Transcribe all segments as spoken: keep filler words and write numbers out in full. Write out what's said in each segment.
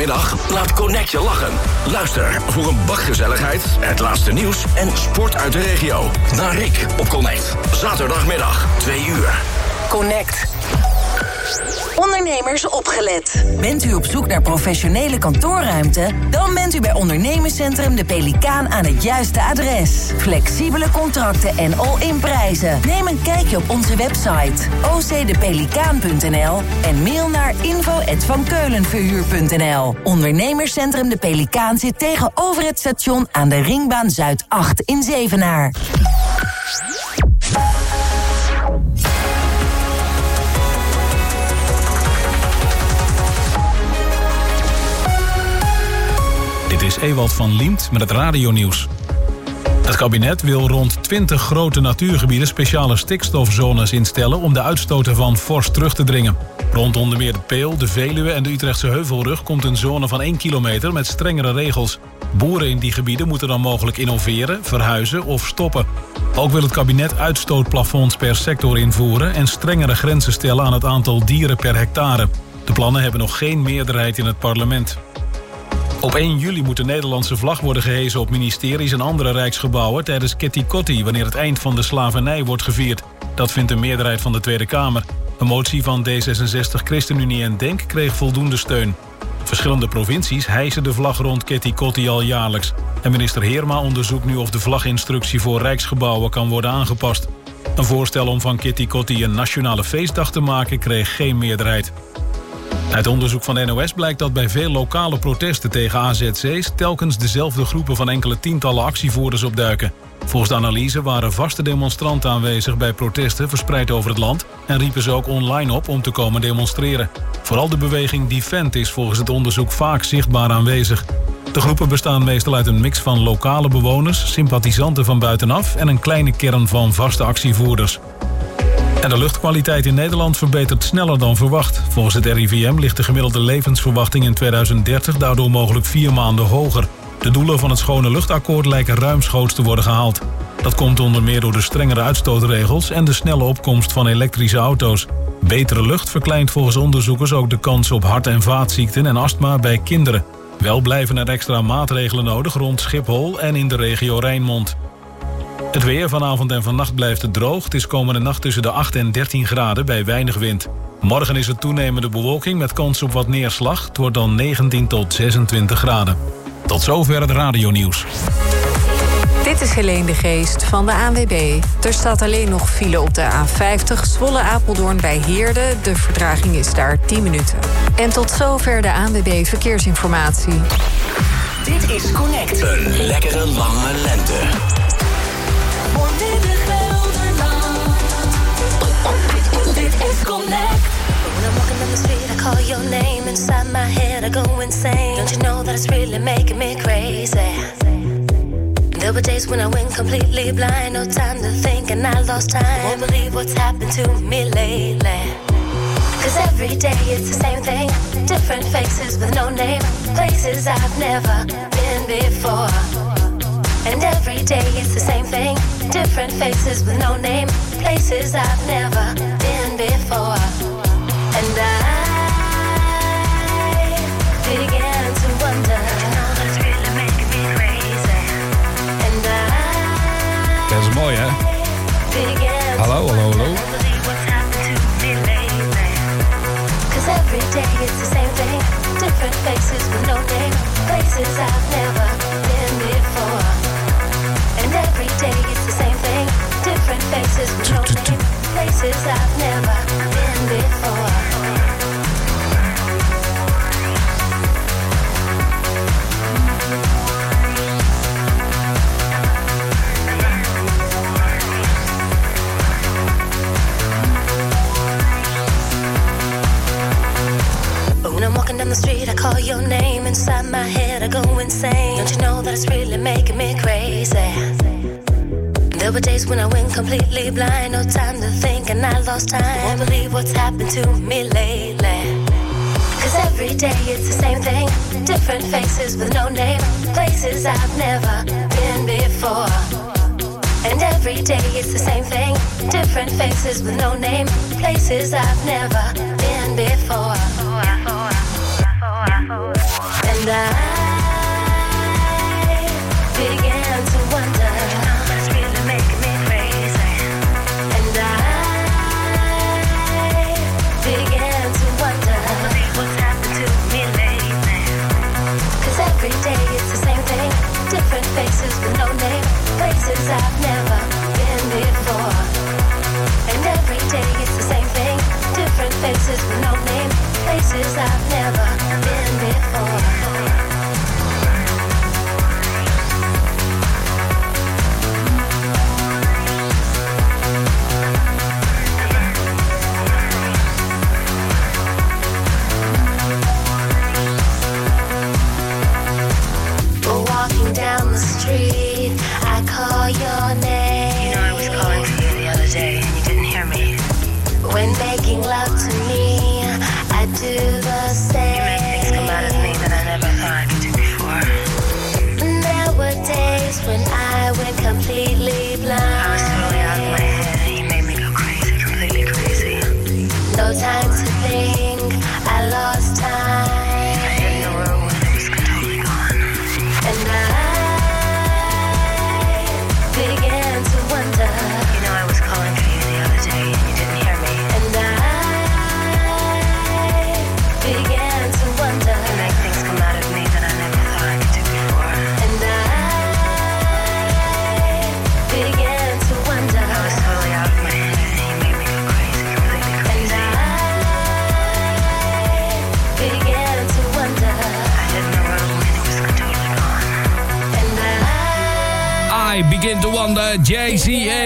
Zaterdagmiddag laat Connect je lachen. Luister voor een bak gezelligheid, het laatste nieuws en sport uit de regio. Naar Rick op Connect. Zaterdagmiddag, twee uur. Connect. Ondernemers opgelet. Bent u op zoek naar professionele kantoorruimte? Dan bent u bij Ondernemerscentrum De Pelikaan aan het juiste adres. Flexibele contracten en all-in prijzen. Neem een kijkje op onze website o c de pelikaan punt n l en mail naar info at van keulenverhuur punt n l. Ondernemerscentrum De Pelikaan zit tegenover het station aan de Ringbaan Zuid acht in Zevenaar. Dit is Ewald van Liemt met het radionieuws. Het kabinet wil rond twintig grote natuurgebieden speciale stikstofzones instellen om de uitstoten van vorst terug te dringen. Rond onder meer de Peel, de Veluwe en de Utrechtse Heuvelrug komt een zone van één kilometer met strengere regels. Boeren in die gebieden moeten dan mogelijk innoveren, verhuizen of stoppen. Ook wil het kabinet uitstootplafonds per sector invoeren en strengere grenzen stellen aan het aantal dieren per hectare. De plannen hebben nog geen meerderheid in het parlement. Op één juli moet de Nederlandse vlag worden gehesen op ministeries en andere rijksgebouwen tijdens Ketty Kotti, wanneer het eind van de slavernij wordt gevierd. Dat vindt een meerderheid van de Tweede Kamer. Een motie van D zesenzestig, ChristenUnie en Denk kreeg voldoende steun. Verschillende provincies hijsen de vlag rond Ketty Kotti al jaarlijks. En minister Heerma onderzoekt nu of de vlaginstructie voor rijksgebouwen kan worden aangepast. Een voorstel om van Ketty Kotti een nationale feestdag te maken kreeg geen meerderheid. Uit onderzoek van de N O S blijkt dat bij veel lokale protesten tegen A Z C's telkens dezelfde groepen van enkele tientallen actievoerders opduiken. Volgens de analyse waren vaste demonstranten aanwezig bij protesten verspreid over het land en riepen ze ook online op om te komen demonstreren. Vooral de beweging Defend is volgens het onderzoek vaak zichtbaar aanwezig. De groepen bestaan meestal uit een mix van lokale bewoners, sympathisanten van buitenaf en een kleine kern van vaste actievoerders. En de luchtkwaliteit in Nederland verbetert sneller dan verwacht. Volgens het R I V M ligt de gemiddelde levensverwachting in tweeduizend dertig daardoor mogelijk vier maanden hoger. De doelen van het schone luchtakkoord lijken ruimschoots te worden gehaald. Dat komt onder meer door de strengere uitstootregels en de snelle opkomst van elektrische auto's. Betere lucht verkleint volgens onderzoekers ook de kans op hart- en vaatziekten en astma bij kinderen. Wel blijven er extra maatregelen nodig rond Schiphol en in de regio Rijnmond. Het weer vanavond en vannacht blijft het droog. Het is komende nacht tussen de acht en dertien graden bij weinig wind. Morgen is het toenemende bewolking met kans op wat neerslag. Het wordt dan negentien tot zesentwintig graden. Tot zover het radionieuws. Dit is Helene de Geest van de A N W B. Er staat alleen nog file op de A vijftig Zwolle-Apeldoorn bij Heerde. De vertraging is daar tien minuten. En tot zover de A N W B Verkeersinformatie. Dit is Connect. Een lekkere lange lente. Dit is Connect. When I'm walking down the street, I call your name. Inside my head, I go insane. Don't you know that it's really making me crazy? There were days when I went completely blind. No time to think and I lost time. Won't believe what's happened to me lately. Cause every day it's the same thing. Different faces with no name. Places I've never been before. And every day it's the same thing. Different faces with no name. Places I've never been before. And I began to wonder. You know that's really making me crazy. And I Dat is mooi, hè? began Hallo, to hallo, wonder. hallo. Won't believe what's happened to me lately. Cause every day it's the same thing. Different faces with no name. Places I've never been before. And every day it's the same thing. Different faces with no name. Places I've never been before. When I'm walking down the street, I call your name. Inside my head, I go insane. Don't you know that it's really making me crazy? There were days when I went completely blind. No time to think and I lost time. Won't believe what's happened to me lately. Cause every day it's the same thing. Different faces with no name. Places I've never been before. And every day it's the same thing. Different faces with no name. Places I've never been before. And I began to wonder, you know that's really making me crazy. And I began to wonder, I believe what's happened to me lately. Cause every day it's the same thing, different faces with no name, places I've never been before. And every day it's the same thing, different faces with no name, places I've never been before. Walking down the street, I call your name. You know I was calling for you the other day and you didn't hear me. When making love to me, I do the same. You make things come out of me that I never thought I could do before. There were days when I went completely blind. I was totally out of my head and you made me go crazy, completely crazy. No time to think, I lost time. I didn't know where it was totally gone. And I began to wonder. You know I was calling for you the other day and you didn't hear me. And I began to wonder. You make things come out of me that I never thought I could do before. And I began to wonder. I was totally out of my head and you made me go crazy, completely crazy. And I began to wonder. I didn't know where it went, it was totally gone. And I I Begin to Wonder, J C A.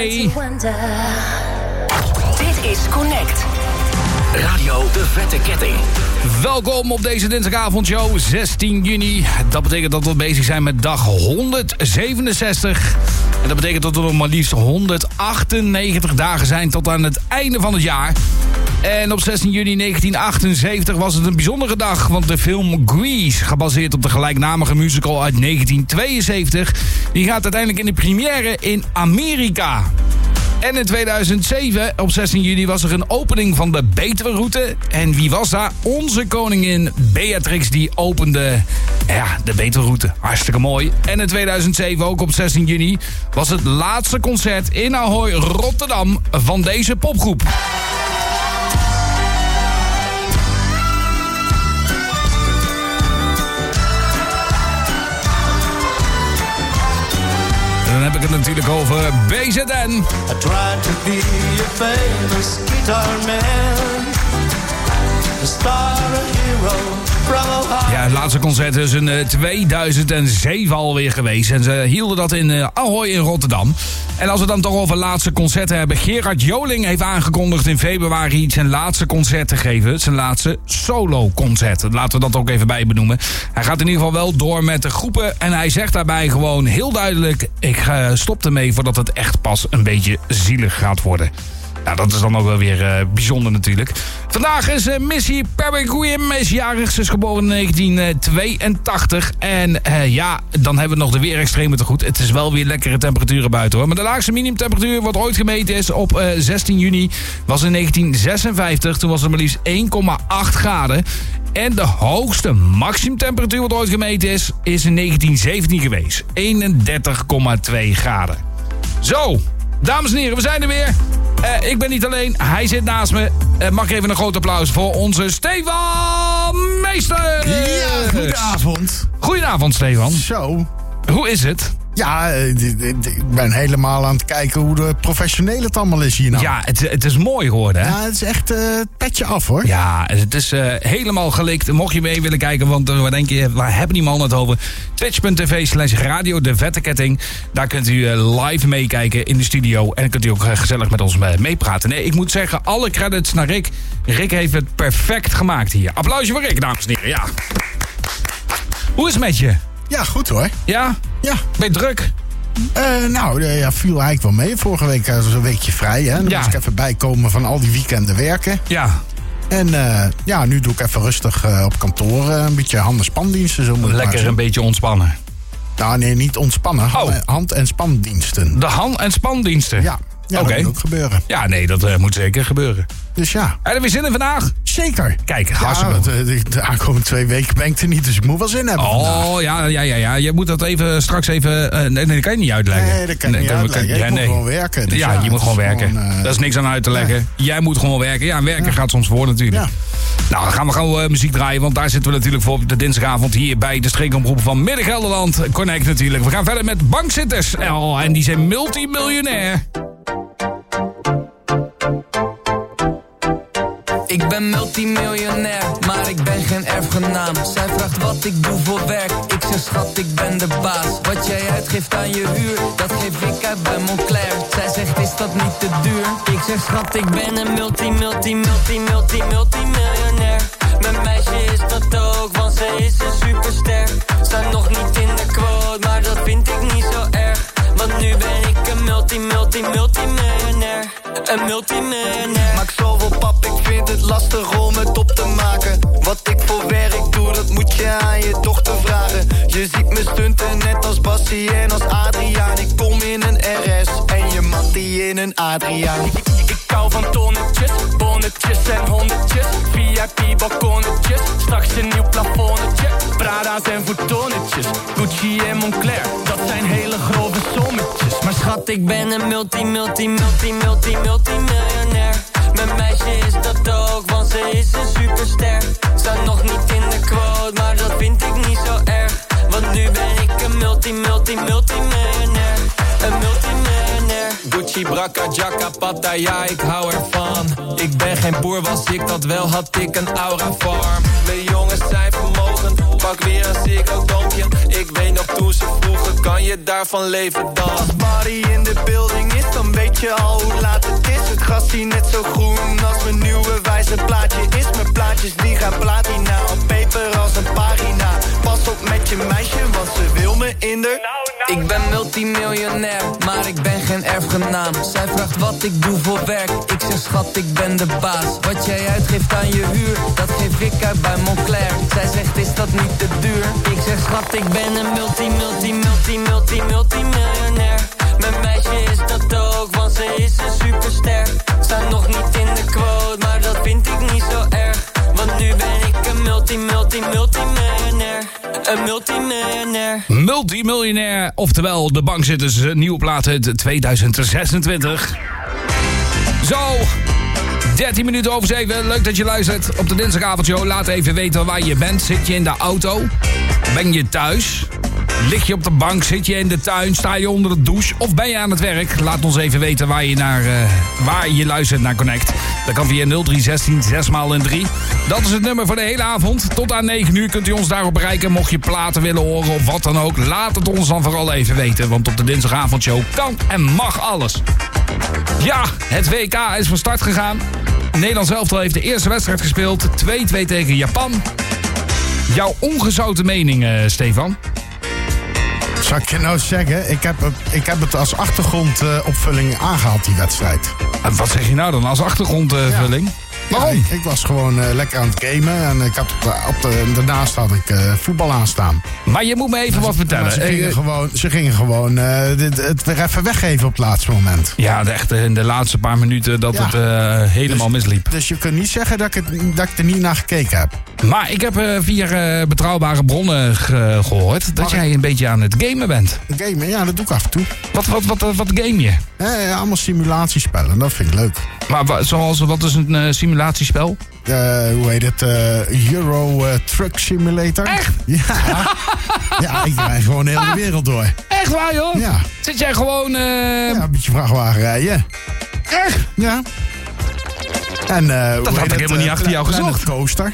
Dit is Connect. Radio De Vette Ketting. Welkom op deze dinsdagavondshow, zestien juni. Dat betekent dat we bezig zijn met dag honderdzevenenzestig. En dat betekent dat we nog maar liefst honderdachtennegentig dagen zijn tot aan het einde van het jaar. En op zestien juni negentien achtenzeventig was het een bijzondere dag, want de film Grease, gebaseerd op de gelijknamige musical uit negentien tweeënzeventig... die gaat uiteindelijk in de première in Amerika. En in tweeduizend zeven, op zestien juni, was er een opening van de Betuweroute. En wie was daar? Onze koningin Beatrix, die opende ja, de Betuweroute. Hartstikke mooi. En in tweeduizend zeven, ook op zestien juni, was het laatste concert in Ahoy, Rotterdam van deze popgroep. Dan heb ik het natuurlijk over B Z N. I tried to be a famous guitar man, a star, a hero, from Ohio. Ja, het laatste concert is in uh, tweeduizend zeven alweer geweest. En ze hielden dat in uh, Ahoy in Rotterdam. En als we dan toch over laatste concerten hebben. Gerard Joling heeft aangekondigd in februari zijn laatste concert te geven. Zijn laatste solo-concert. Laten we dat ook even bij benoemen. Hij gaat in ieder geval wel door met de groepen. En hij zegt daarbij gewoon heel duidelijk: ik uh, stop ermee voordat het echt pas een beetje zielig gaat worden. Nou, dat is dan ook wel weer uh, bijzonder natuurlijk. Vandaag is uh, Missy Peregrine is jarig. Ze is geboren in negentien tweeëntachtig. En uh, ja, dan hebben we nog de weerextremen te goed. Het is wel weer lekkere temperaturen buiten hoor. Maar de laagste minimumtemperatuur wat ooit gemeten is op uh, zestien juni was in negentien zesenvijftig. Toen was het maar liefst één komma acht graden. En de hoogste maximumtemperatuur wat ooit gemeten is, is in negentien zeventien geweest. eenendertig komma twee graden. Zo, dames en heren, we zijn er weer. Uh, ik ben niet alleen, hij zit naast me. Uh, mag ik even een groot applaus voor onze Stefan Meester. Ja, goedenavond. Goedenavond, Stefan. Zo. Hoe is het? Ja, ik ben helemaal aan het kijken hoe de professionele het allemaal is hier nou. Ja, het, het is mooi geworden, hè? Ja, het is echt uh, petje af, hoor. Ja, het is uh, helemaal gelikt. Mocht je mee willen kijken, want uh, wat denk je, waar hebben die mannen het over? Twitch.tv slash radio de Vette Ketting. Daar kunt u uh, live meekijken in de studio. En dan kunt u ook uh, gezellig met ons uh, meepraten. Nee, ik moet zeggen, alle credits naar Rick. Rick heeft het perfect gemaakt hier. Applausje voor Rick, dames en heren. Ja. Hoe is het met je? Ja, goed hoor. Ja? Ja. Ben je druk? Uh, nou, uh, ja, viel eigenlijk wel mee. Vorige week was een weekje vrij. Hè? Dan ja. moest ik even bijkomen van al die weekenden werken. Ja. En uh, ja, nu doe ik even rustig uh, op kantoor uh, een beetje hand- en spandiensten. Zo moet Lekker een beetje ontspannen. Nou, nee, niet ontspannen. Oh. Hand- en spandiensten. De hand- en spandiensten? Ja, ja okay. dat moet ook gebeuren. Ja, nee, dat uh, moet zeker gebeuren. Dus ja. Heb je weer zin in vandaag? zeker. Kijk, Ja, hartstikke want, uh, de, de aankomende twee weken ben ik er niet, dus ik moet wel zin hebben vandaag. Oh, ja, ja, ja, ja. Je moet dat even straks even... Uh, nee, nee, dat kan je niet uitleggen. Nee, dat kan je niet dat uitleggen. Kan, ja, ik moet nee. gewoon werken. Dus ja, ja, je moet gewoon werken. Gewoon, uh, dat is niks aan uit te leggen. Nee. Jij moet gewoon werken. Ja, werken Ja. gaat soms voor natuurlijk. Ja. Nou, dan gaan we gewoon uh, muziek draaien, want daar zitten we natuurlijk voor op de dinsdagavond hier bij de streekomroep van Midden-Gelderland. Connect natuurlijk. We gaan verder met bankzitters. Oh, en die zijn multimiljonair. Ik ben multimiljonair, maar ik ben geen erfgenaam. Zij vraagt wat ik doe voor werk. Ik zeg schat, ik ben de baas. Wat jij uitgeeft aan je huur, dat geef ik uit bij Moncler. Zij zegt, is dat niet te duur? Ik zeg schat, ik ben een multi, multi, multi, multi, multimiljonair. Mijn meisje is dat ook, want ze is een superster. Staat nog niet in de quote, maar dat vind ik niet zo erg. Want nu ben ik een multi, multi, multimiljonair. Een multimiljonair. Maak zoveel pap, ik vind het lastig om het op te maken. Wat ik voor werk doe, dat moet je aan je dochter vragen. Je ziet me stunten net als Bassie en als Adriaan. Ik kom in een R S en je Mattie in een Adriaan. Ik, ik, ik hou van tonnetjes, bonnetjes en honderdjes. V I P balkonnetjes, straks een nieuw plafonnetje. Prada's en voetonnetjes, Gucci en Moncler. Dat zijn hele grove sommetjes. Maar schat, ik ben een multi, multi, multi, multi, multimiljonair. Mijn meisje is dat ook, want ze is een superster. Staat nog niet in de quote, maar dat vind ik niet zo erg. Want nu ben ik een multi, multi, multimiljonair. Een multimiljonair. Gucci, Bracca, Jacka, Pattaya, ik hou ervan. Ik ben geen boer, was ik dat wel, had ik een aura farm. Mijn jongens zijn vermogend, pak weer een Ziggo doompje. Ik weet nog toen ze vroegen, kan je daarvan leven dan? Als Barry in de building is, dan weet je al hoe laat het is. Het gras zie net zo groen als mijn nieuwe wijze plaatje is. Mijn plaatjes die gaan platina, op peper als een pagina. Pas op met je meisje, want ze wil me in de... Ik ben multimiljonair, maar ik ben geen erfgenaam. Zij vraagt wat ik doe voor werk. Ik zeg schat, ik ben de baas. Wat jij uitgeeft aan je huur, dat geef ik uit bij Moncler. Zij zegt, is dat niet te duur? Ik zeg schat, ik ben een multi, multi, multi, multi, multimiljonair. Mijn meisje is dat ook, want ze is een superster. Staat nog niet in de quote, maar dat vind ik niet zo erg. Want nu ben ik een multi, multi, multimiljonair. Een multimiljonair. Multimiljonair, oftewel de bankzitters, nieuwe plaat uit tweeduizend zesentwintig. Zo, dertien minuten over zeven. Leuk dat je luistert op de dinsdagavondshow. Laat even weten waar je bent. Zit je in de auto? Ben je thuis? Lig je op de bank? Zit je in de tuin? Sta je onder de douche? Of ben je aan het werk? Laat ons even weten waar je, naar, uh, waar je luistert naar Connect. Dat kan via nul drie zestien zes maal en drie. Dat is het nummer voor de hele avond. Tot aan negen uur kunt u ons daarop bereiken. Mocht je platen willen horen of wat dan ook, laat het ons dan vooral even weten. Want op de dinsdagavondshow kan en mag alles. Ja, het W K is van start gegaan. Nederland zelf heeft de eerste wedstrijd gespeeld. twee twee tegen Japan. Jouw ongezouten mening, uh, Stefan? Zal ik je nou zeggen, ik heb, ik heb het als achtergrondopvulling uh, aangehaald, die wedstrijd. En wat zeg je nou dan als achtergrondvulling? Uh, ja. Waarom? Ja, ik was gewoon uh, lekker aan het gamen en ik had op de, op de, daarnaast had ik uh, voetbal aanstaan. Maar je moet me even wat vertellen. Ze gingen, uh, gewoon, ze gingen gewoon uh, dit, het weer even weggeven op het laatste moment. Ja, de, echt in de laatste paar minuten dat ja. het uh, helemaal dus, misliep. Dus je kunt niet zeggen dat ik, het, dat ik er niet naar gekeken heb. Maar ik heb uh, via uh, betrouwbare bronnen ge- gehoord dat Mag jij ik? een beetje aan het gamen bent. Gamen, ja, dat doe ik af en toe. Wat, wat, wat, wat, wat game je? Ja, allemaal simulatiespellen, dat vind ik leuk. Maar wat, zoals, wat is een uh, simulatiespel? Uh, hoe heet het? Uh, Euro uh, Truck Simulator. Echt? Ja. Ja, ik rijd gewoon de hele wereld door. Echt waar, joh? Ja. Zit jij gewoon... Uh... Ja, een beetje vrachtwagen rijden. Echt? Ja. En, uh, dat had ik helemaal uh, niet achter jou gezocht. Coaster.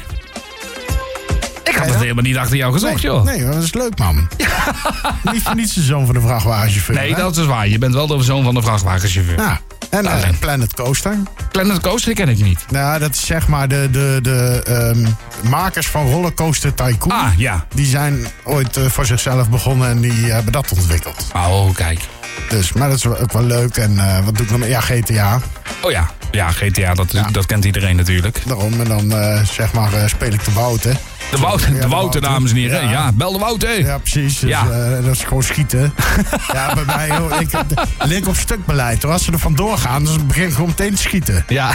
Ik had het helemaal niet achter jou gezocht, nee, joh. Nee, dat is leuk, man. Niet voor niets de zoon van de vrachtwagenchauffeur. Nee, hè? dat is waar. Je bent wel de zoon van de vrachtwagenchauffeur. Ja. En uh, Planet Coaster. Planet Coaster ken ik niet. Nou, dat is zeg maar de, de, de um, makers van Rollercoaster Tycoon. Ah, ja. Die zijn ooit uh, voor zichzelf begonnen en die hebben dat ontwikkeld. Oh, kijk. Dus, maar dat is ook wel leuk. En uh, wat doe ik nog meer? Ja, G T A. Oh ja, ja G T A, dat, ja. dat kent iedereen natuurlijk. Daarom, en dan uh, zeg maar uh, speel ik de Wouter. De Wouter, ja, de Wouter, dames en heren. Ja, ja bel de Wouter. Ja, precies. Dus, ja. Uh, dat is gewoon schieten. Ja, bij mij, joh, ik link op stukbeleid. Hoor. Als ze er vandoor gaan, dan begin ik gewoon meteen te schieten. Ja.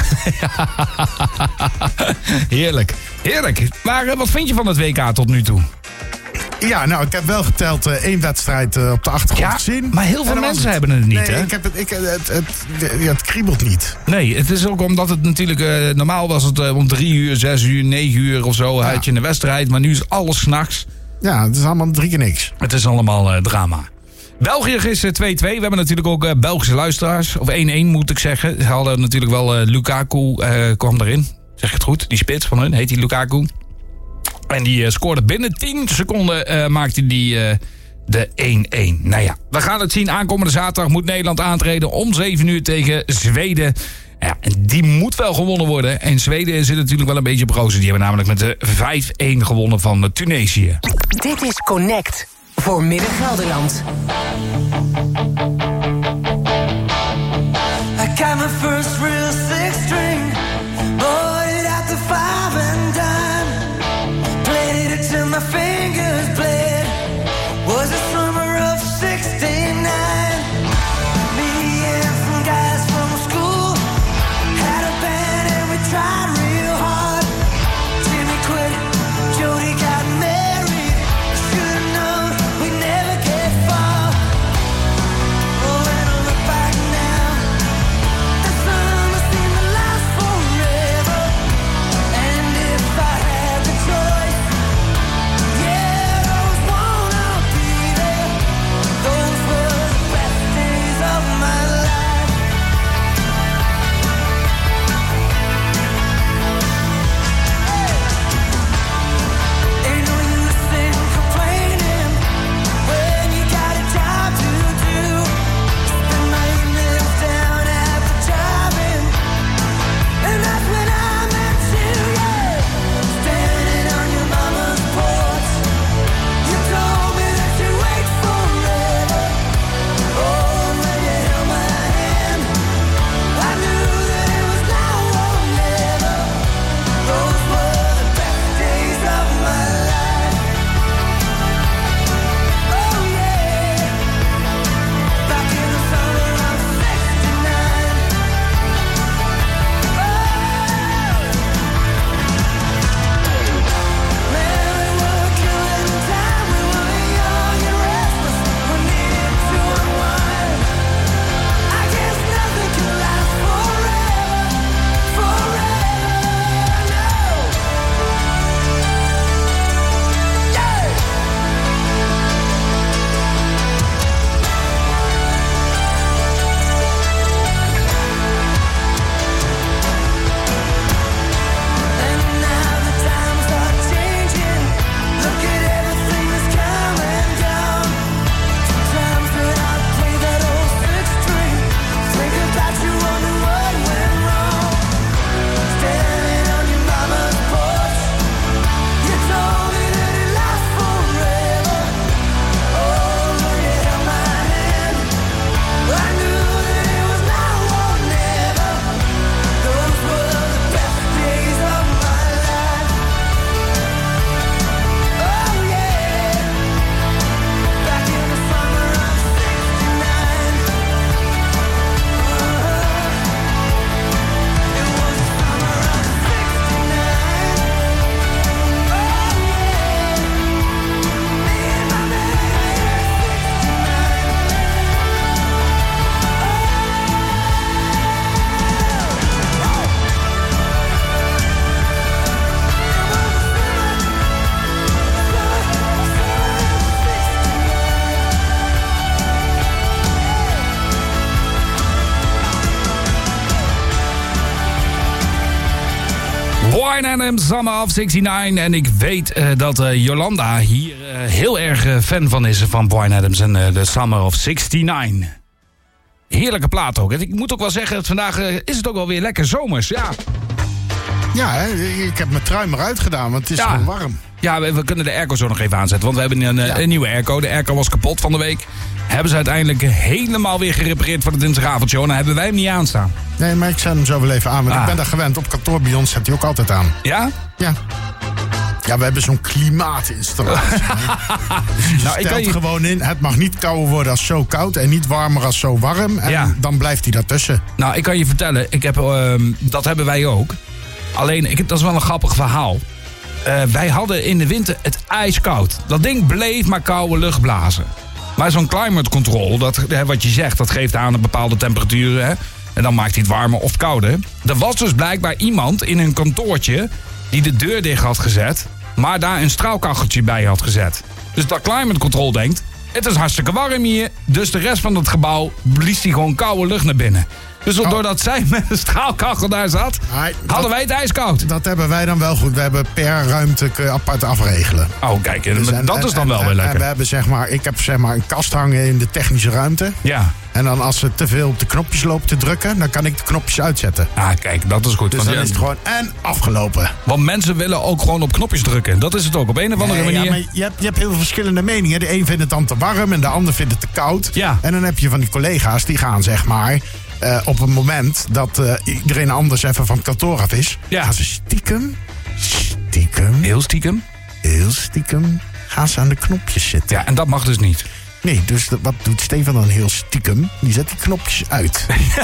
Heerlijk. Heerlijk. Maar uh, wat vind je van het W K tot nu toe? Ja, nou, ik heb wel geteld uh, één wedstrijd uh, op de achtergrond ja, gezien. Maar heel veel mensen het, hebben het niet, nee, hè? Ik heb het, ik, het, het, het, ja, het kriebelt niet. Nee, het is ook omdat het natuurlijk... Uh, normaal was het uh, om drie uur, zes uur, negen uur of zo... Ja. had je een wedstrijd, maar nu is alles 's nachts. Ja, het is allemaal drie keer niks. Het is allemaal uh, drama. België is uh, twee twee. We hebben natuurlijk ook uh, Belgische luisteraars. Of één één moet ik zeggen. Ze hadden natuurlijk wel... Uh, Lukaku uh, kwam erin. Zeg ik het goed? Die spits van hun, heet die Lukaku. En die uh, scoorde binnen tien seconden, uh, maakte die uh, de één één. Nou ja, we gaan het zien. Aankomende zaterdag moet Nederland aantreden om zeven uur tegen Zweden. Ja, en die moet wel gewonnen worden. En Zweden zit natuurlijk wel een beetje op rozen. Die hebben namelijk met de vijf één gewonnen van Tunesië. Dit is Connect voor Midden-Gelderland. I got my first real six string. Bought it at the five and dime. Played it till my fingers bled. Was the summer of sixty-nine. Me and some guys from school had a band and we tried real hard. Jimmy quit, Jody got married. Should've known we'd never get far. Oh, when I look back now, the summer seemed to last forever. And if I had the choice, Bryan Adams, Summer of zestig-negen. En ik weet uh, dat uh, Jolanda hier uh, heel erg uh, fan van is van Bryan Adams en de uh, Summer of zestig-negen. Heerlijke plaat ook. Ik moet ook wel zeggen, dat vandaag uh, is het ook wel weer lekker zomers. Ja. Ja, hè, ik heb mijn trui maar uitgedaan, want het is Ja. gewoon warm. Ja, we, we kunnen de airco zo nog even aanzetten. Want we hebben een, ja. een nieuwe airco. De airco was kapot van de week. Hebben ze uiteindelijk helemaal weer gerepareerd voor de dinsdagavondshow. Dan hebben wij hem niet aanstaan. Nee, maar ik zet hem zo wel even aan. Want Ah. ik ben daar gewend. Op kantoor bij ons zet hij ook altijd aan. Ja? Ja. Ja, we hebben zo'n klimaatinstallatie. Dus je Nou, ik stelt kan je- gewoon in, het mag niet kouder worden als zo koud... en niet warmer als zo warm. En Ja. dan blijft hij daartussen. Nou, ik kan je vertellen. Ik heb, uh, dat hebben wij ook. Alleen, ik, dat is wel een grappig verhaal. Uh, wij hadden in de winter het ijskoud. Dat ding bleef maar koude lucht blazen. Maar zo'n climate control, dat, hè, wat je zegt, dat geeft aan een bepaalde temperaturen. Hè, en dan maakt hij het warmer of kouder. Er was dus blijkbaar iemand in een kantoortje die de deur dicht had gezet, maar daar een straalkacheltje bij had gezet. Dus dat climate control denkt, het is hartstikke warm hier. Dus de rest van het gebouw blies die gewoon koude lucht naar binnen. Dus doordat zij met een straalkachel daar zat, Nee, hadden dat- wij het ijskoud. Dat hebben wij dan wel goed. We hebben per ruimte kun je apart afregelen. Oh, kijk, en Dus en- dat is dan en- wel en- weer en lekker. we hebben, zeg maar, ik heb zeg maar een kast hangen in de technische ruimte. Ja. En dan als ze te veel op de knopjes lopen te drukken, dan kan ik de knopjes uitzetten. Ah, kijk, dat is goed. Dus want, dan ja, is het gewoon en afgelopen. want mensen willen ook gewoon op knopjes drukken. Dat is het ook, op een of andere Nee, ja, manier. maar je, hebt, je hebt heel veel verschillende meningen. De een vindt het dan te warm en de ander vindt het te koud. Ja. En dan heb je van die collega's die gaan, zeg maar... Uh, op het moment dat uh, iedereen anders even van het kantoor af is... Ja. gaan ze stiekem, stiekem, Heel stiekem. heel stiekem... gaan ze aan de knopjes zitten. Ja, en dat mag dus niet. Nee, dus de- wat doet Stefan dan heel stiekem? Die zet die knopjes uit.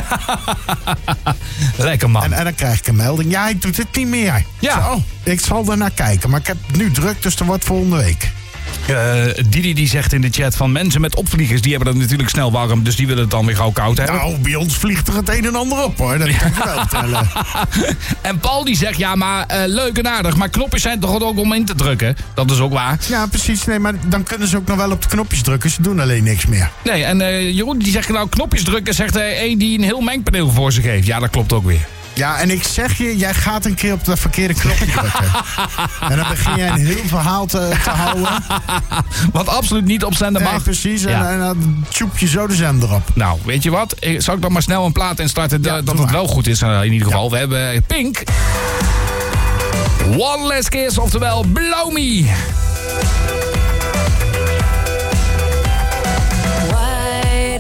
Lekker man. En, en dan krijg ik een melding. Ja, ik doe het niet meer. Ja. Zo, ik zal er naar kijken. Maar ik heb nu druk, dus dat wordt volgende week. Uh, Didi die zegt in de chat van mensen met opvliegers, die hebben het natuurlijk snel warm, dus die willen het dan weer gauw koud hebben. Nou, bij ons vliegt er het een en ander op, hoor. Dat kan ik je wel vertellen. En Paul die zegt, ja, maar uh, leuk en aardig, maar knopjes zijn toch ook om in te drukken? Dat is ook waar. Ja, precies. Nee, maar dan kunnen ze ook nog wel op de knopjes drukken. Ze doen alleen niks meer. Nee, en uh, Jeroen die zegt, nou, knopjes drukken, zegt hij een die een heel mengpaneel voor zich heeft. Ja, dat klopt ook weer. Ja, en ik zeg je, jij gaat een keer op de verkeerde knopje drukken. En dan begin jij een heel verhaal te, te houden. Wat absoluut niet op zender mag. Nee, precies. En, Ja. en dan tjoep je zo de zender op. Nou, weet je wat? Ik- Zal ik dan maar snel een plaat instarten Ja, dat doe het maar. wel goed is uh, in ieder geval. We hebben Pink. One Last Kiss, oftewel Blow Me. White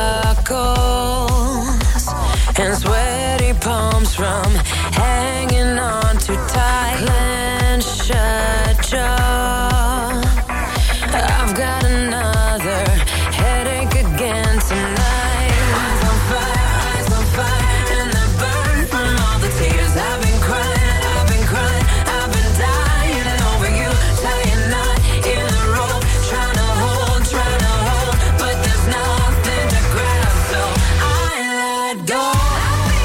knuckles and sweaty palms from hanging on too tight. Clenched shut jaw. I've got another headache again tonight. Eyes on fire, eyes on fire, and the burn from all the tears I've been crying, I've been crying, I've been dying over you, tying knot in the rope, trying to hold, trying to hold, but there's nothing to grab, so I let go.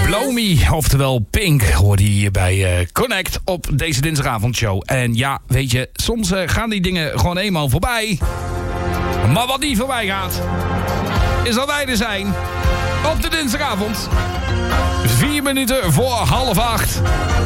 Blow Me, oftewel Pink, hoorde je hier bij uh, Connect op deze dinsdagavondshow. En ja, weet je, soms uh, gaan die dingen gewoon eenmaal voorbij. Maar wat niet voorbij gaat, is dat wij er zijn op de dinsdagavond. Vier minuten voor half acht.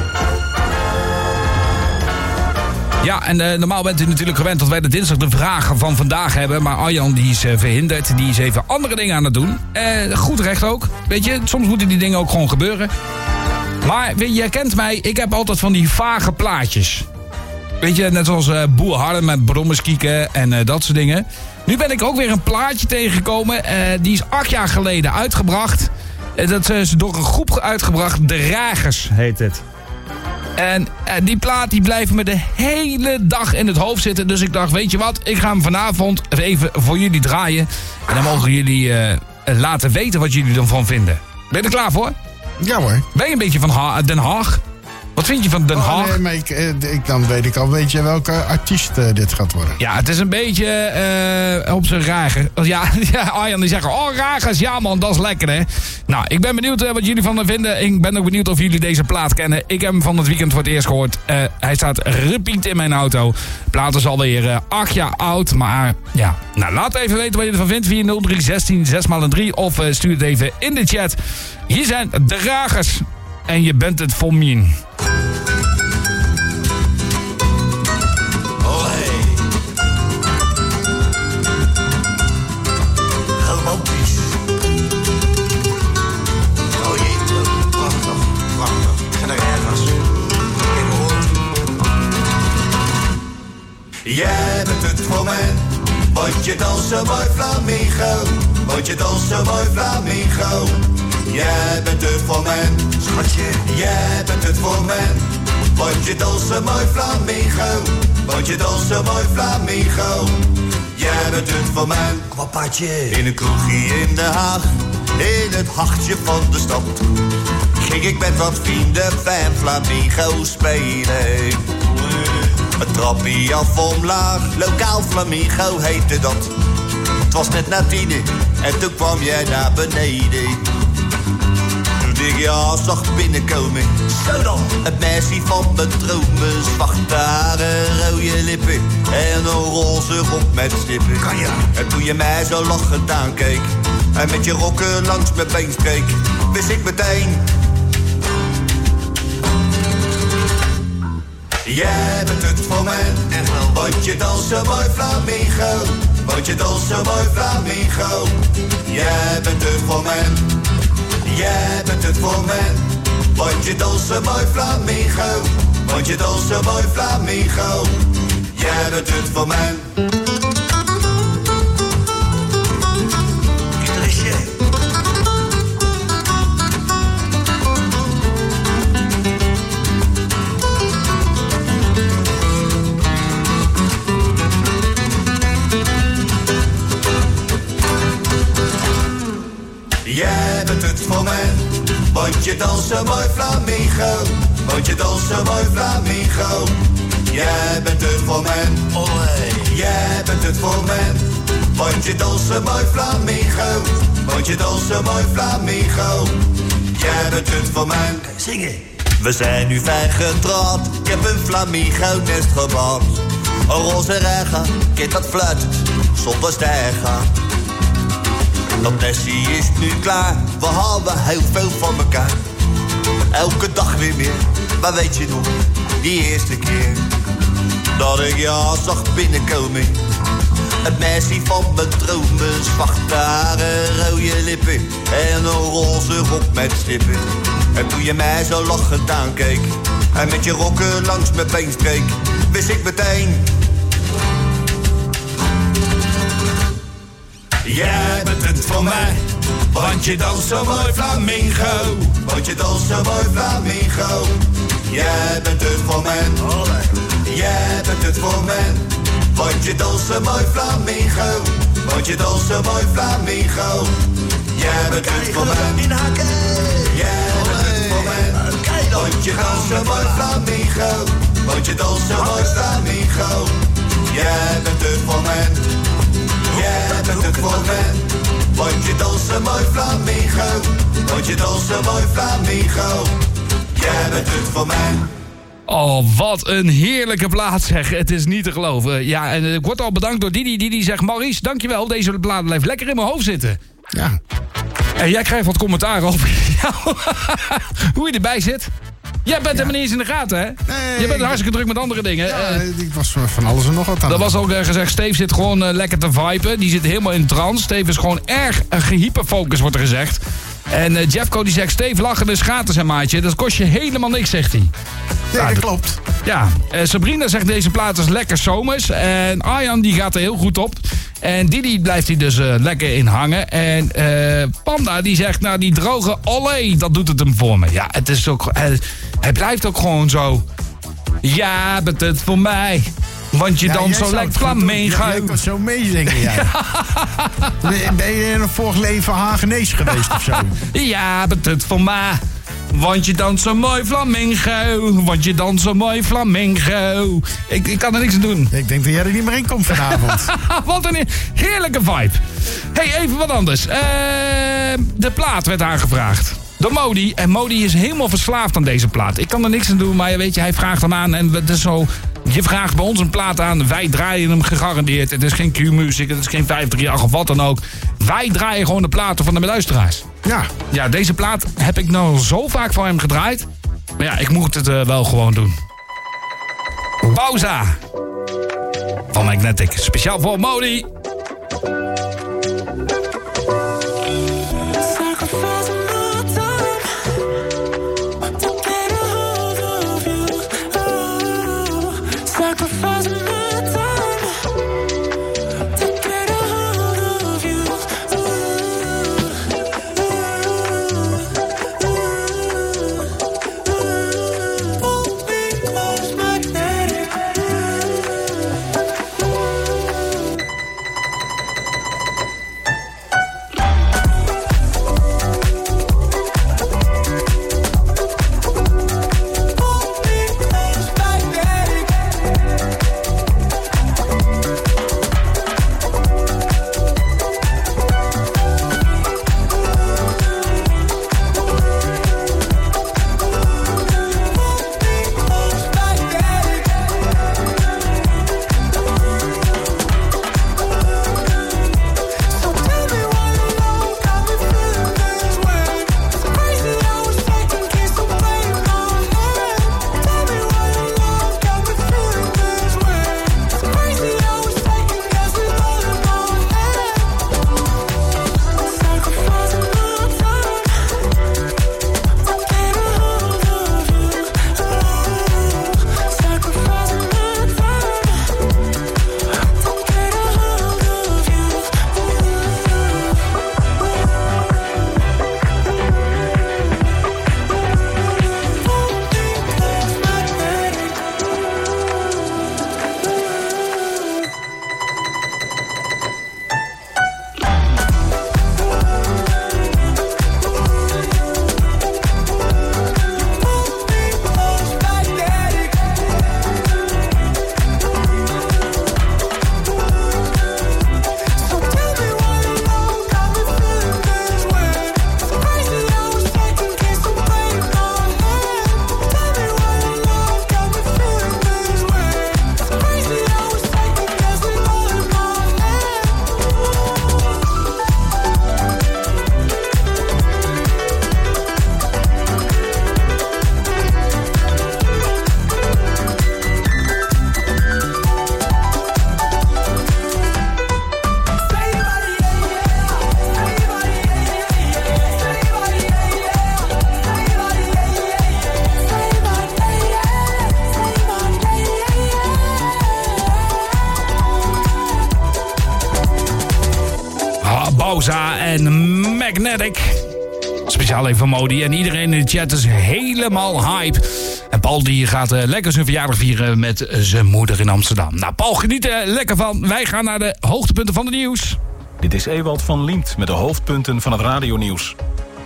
Ja, en uh, normaal bent u natuurlijk gewend dat wij de dinsdag de vragen van vandaag hebben. Maar Arjan die is uh, verhinderd. Die is even andere dingen aan het doen. Uh, goed recht ook. Weet je, soms moeten die dingen ook gewoon gebeuren. Maar weet je, jij kent mij. Ik heb altijd van die vage plaatjes. Weet je, net zoals uh, Boer Harlem met brommerskieken en uh, dat soort dingen. Nu ben ik ook weer een plaatje tegengekomen. Uh, die is acht jaar geleden uitgebracht. Uh, dat is door een groep uitgebracht. De Ragers heet het. En uh, die plaat die blijft me de hele dag in het hoofd zitten. Dus ik dacht, weet je wat, ik ga hem vanavond even voor jullie draaien. En dan mogen jullie uh, laten weten wat jullie ervan vinden. Ben je er klaar voor? Ja hoor. Ben je een beetje van ha- Den Haag? Wat vind je van Den Haag? Oh, nee, maar ik, ik, dan weet ik al, weet je welke artiest uh, dit gaat worden. Ja, het is een beetje uh, op zijn rager. Ja, ja, Arjan die zegt, oh ragers, ja man, dat is lekker hè. Nou, ik ben benieuwd uh, wat jullie van hem vinden. Ik ben ook benieuwd of jullie deze plaat kennen. Ik heb hem van het weekend voor het eerst gehoord. Uh, hij staat repeat in mijn auto. De plaat is alweer uh, acht jaar oud, maar ja. Nou, laat even weten wat je ervan vindt via nul drie zestien zes maal drie of uh, stuur het even in de chat. Hier zijn de Ragers. En je bent het voor mij. Olé. Romantisch. Oh jee, prachtig, prachtig. En de Ragers. Ik hoor. Jij bent het voor mij, want je danst zo mooi flamingo. Want je danst zo mooi flamingo. Jij bent het voor mij, schatje. Jij bent het voor mij, want je danst zo mooi flamingo. Want je danst zo mooi flamingo. Jij bent het voor mij, papaatje. In een kroegje in Den Haag, in het hartje van de stad, ging ik met wat vrienden fijn flamingo spelen. Een trappie af omlaag, lokaal flamingo heette dat. Het was net na tienen en toen kwam jij naar beneden. Toen ik je zag binnenkomen, zo dan. Het meisje van mijn dromen, zwarte haren, rode lippen en een roze rok met stippen. Kan je? En toen je mij zo lachend aankeek en met je rokken langs mijn been streek, wist ik meteen. Jij bent het voor mij, echt wel. Want je danst zo mooi flamingo. Want je danst zo mooi flamingo. Jij bent het voor mij. Jij bent het voor mij. Want je danst zo mooi flamingo. Want je danst zo mooi flamingo. Jij bent het voor mij. Jij bent het voor mij, want je danst zo mooi flamingo. Want je danst zo mooi flamingo. Jij bent het voor mij, olé. Jij bent het voor mij, want je danst zo mooi flamingo. Want je danst zo mooi flamingo. Jij bent het voor mij. Zingen. We zijn nu fijn getrouwd, ik heb een flamingo nest gebouwd. Een roze regen, kind dat fluitend, zonder stijger. Dat nestje is nu klaar, we halen heel veel van elkaar. Elke dag weer meer, maar weet je nog, die eerste keer dat ik je zag binnenkomen. Het meisje van mijn dromen, zwarte haren, rode lippen en een roze rok met stippen. En toen je mij zo lachend aankeek en met je rokken langs mijn been streek, wist ik meteen. Jij bent het voor mij, want je danst zo mooi flamingo. Want je danst zo mooi flamingo. Jij bent het voor mij. Jij bent het voor mij, want je danst zo mooi flamingo. Want je danst zo mooi flamingo. Jij bent het voor mij. Jij bent het voor mij, want je danst zo mooi flamingo. Want je danst zo mooi flamingo. Jij bent het voor mij. Jij bent het voor mij, Want je danst zo mooi flamingo. Want je danst zo mooi flamingo. Jij bent het voor mij. Oh, wat een heerlijke plaat zeg. Het is niet te geloven. Ja, en ik word al bedankt door Didi. Didi zegt, Maurice, dankjewel. Deze plaat blijft lekker in mijn hoofd zitten. Ja. En jij krijgt wat commentaar over hoe je erbij zit. Jij bent ja. helemaal niet eens in de gaten, hè? Nee, je bent hartstikke druk met andere dingen. Ja, uh, ik was van alles en nog wat aan. Dat was ook uh, gezegd, Steve zit gewoon uh, lekker te viben. Die zit helemaal in trance. Steve is gewoon erg uh, gehyperfocus, wordt er gezegd. En uh, Jeffco die zegt, Steve, lachen is gratis, hè, maatje. Dat kost je helemaal niks, zegt hij. Ja, ja, dat klopt. Ja, uh, Sabrina zegt, deze plaat is lekker zomers. En Arjan die gaat er heel goed op. En Didi blijft hij dus uh, lekker in hangen. En uh, Panda die zegt, nou die droge olé, dat doet het hem voor me. Ja, het is ook, uh, hij blijft ook gewoon zo. Ja, bent het voor mij. Want je ja, dan zo lekker flamingo. Ja, jij kan zo meezingen, ja. Ben je in een vorig leven Hagenees geweest of zo? Ja, bent het voor mij. Want je danst zo mooi flamingo. Want je danst zo mooi flamingo. Ik, ik kan er niks aan doen. Ik denk dat jij er niet meer in komt vanavond. Wat een heerlijke vibe. Hey, even wat anders. Uh, de plaat werd aangevraagd door Modi. En Modi is helemaal verslaafd aan deze plaat. Ik kan er niks aan doen, maar weet je, hij vraagt hem aan. En het is zo, je vraagt bij ons een plaat aan. Wij draaien hem gegarandeerd. Het is geen Q-music, het is geen vijf drie acht of wat dan ook. Wij draaien gewoon de platen van de luisteraars. Ja. Ja, deze plaat heb ik nou zo vaak van hem gedraaid. Maar ja, ik moet het uh, wel gewoon doen. Pauza. Van Magnetic. Speciaal voor Modi. En Magnetic. Speciaal even Modi. En iedereen in de chat is helemaal hype. En Paul die gaat uh, lekker zijn verjaardag vieren met zijn moeder in Amsterdam. Nou, Paul, geniet er lekker van. Wij gaan naar de hoogtepunten van het nieuws. Dit is Ewald van Liemt met de hoofdpunten van het radionieuws.